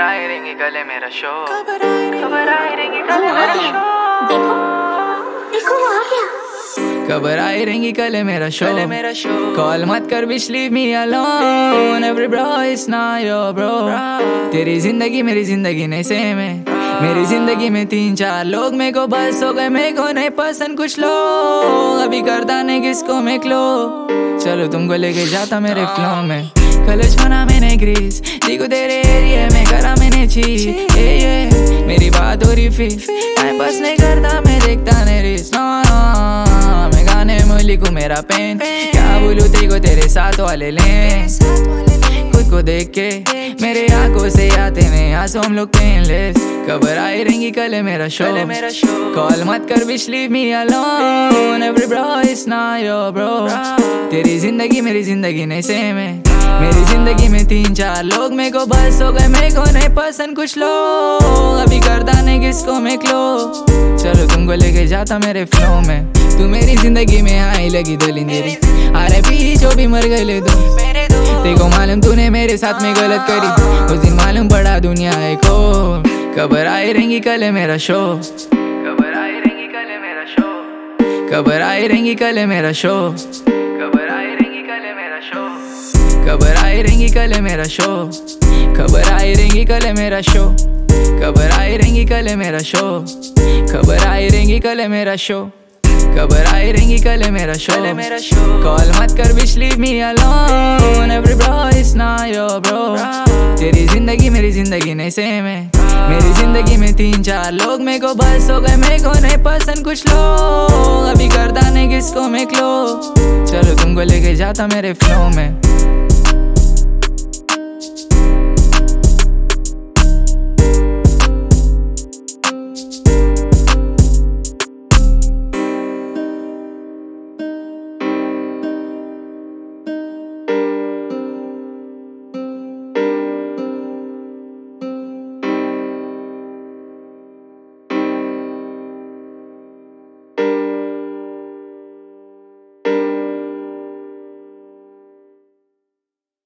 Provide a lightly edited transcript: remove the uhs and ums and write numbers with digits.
आएंगे कल मेरा शो, खबर आएंगे कल मेरा शो। देखो देखो वो आ गया। खबर आएंगी कल मेरा शो, कॉल मत कर bitch leave me alone, every bro is not your bro. तेरी जिंदगी मेरी जिंदगी नहीं सेम है, मेरी जिंदगी में 3-4 लोग मेरे को बस हो गए, मेरे को नहीं पसंद कुछ लोग, अभी करता नहीं किसको मैं क्लो। चलो तुमको लेके जाता मेरे फ्लो में, कलच बना मैंने ग्रीस, देखो तेरे एरिया में करा मैंने चीज, ये मेरी बात हो रही फिर, टाइम पास नहीं करता मैं देखता नहीं रिस, मैं गाने में लिखूं मेरा पेन, क्या बोलूं तेको तेरे साथ वाले लें, खुद को देख के मेरे आंखों से आते हैं आंसू, हम लोग पेनलेस। खबर आएंगी कल मेरा शो, कॉल मत कर bitch leave me alone, every bro is not your bro. तेरी जिंदगी मेरी जिंदगी नहीं सेम है, मेरी जिंदगी में 3-4 लोग मेरे को बस हो गए, मेरे को नहीं पसंद कुछ लोग, अभी करता नहीं किसको मैं क्लो। चलो तुमको लेके जाता मेरे फ्लो में, तू मेरी जिंदगी में आई लगी दलिंदेरी, अरे भी जो भी मर गए ले दो, देखो मालूम तूने मेरे साथ में गलत करी, उस दिन मालूम पड़ा दुनिया है को। खबर आएंगी कल मेरा शो, खबर आएंगी कल मेरा शो, खबर आएंगी कल मेरा शो, खबर आएंगी कल मेरा शो, खबर आएंगी कल मेरा शो, खबर आएंगी कल मेरा शो, खबर आएंगी कल मेरा शो, खबर आएंगी कल मेरा शो, खबर आएंगी कल मेरा शो, कॉल मत कर bitch leave me alone, every bro is not your bro. तेरी जिंदगी मेरी जिंदगी नहीं सेम है, मेरी जिंदगी में 3-4 लोग मेरे को बस हो गए, मेरे को नहीं पसंद कुछ लोग, अभी करता नहीं किसको मैं क्लो। चलो तुमको लेके जाता मेरे फ्लो में।